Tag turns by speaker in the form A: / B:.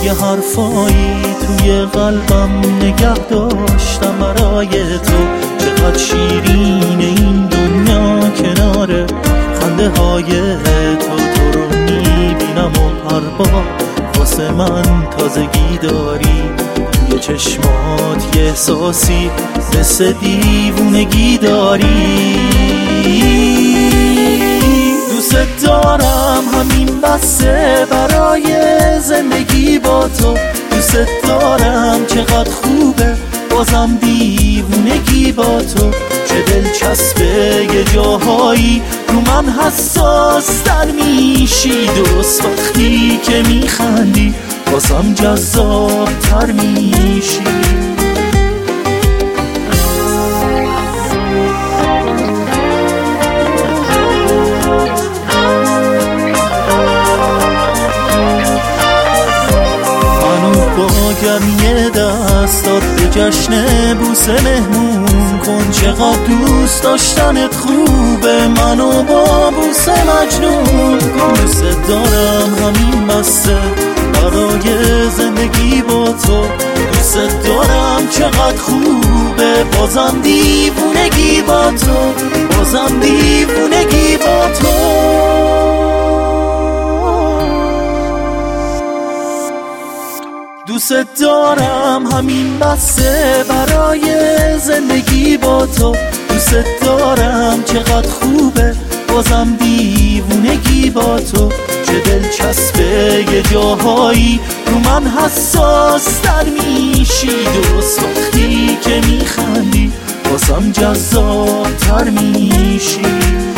A: یه حرفایی توی قلبم نگه داشتم برای تو. چقدر شیرین این دنیا کنار خنده های تو رو میبینم و هر بار واسه من تازگی داری. توی چشمات یه احساسی مثل دیوونگی داری. دوست دارم همین بسه برای زندگی با تو. دوست دارم چقدر خوبه بازم دیوونگی با تو. چه دلچسبه یه جاهایی رو من حساس در میشی. درست وقتی که میخندی بازم جذاب تر میشی. گرمی دستات به جشن بوسه مهمون کن. چقدر دوست داشتنت خوبه منو با بوسه مجنون کن. دوست دارم همین بسته برای زندگی با تو. دوست دارم چقدر خوبه بازم دیوونگی با تو. بازم دیوونگی با تو. دوست دارم همین بسه برای زندگی با تو. دوست دارم چقدر خوبه بازم دیوونگی با تو. چه دلچسبه یه جاهایی رو من حساس در میشی. درست وقتی که میخندی بازم جذاب تر میشی.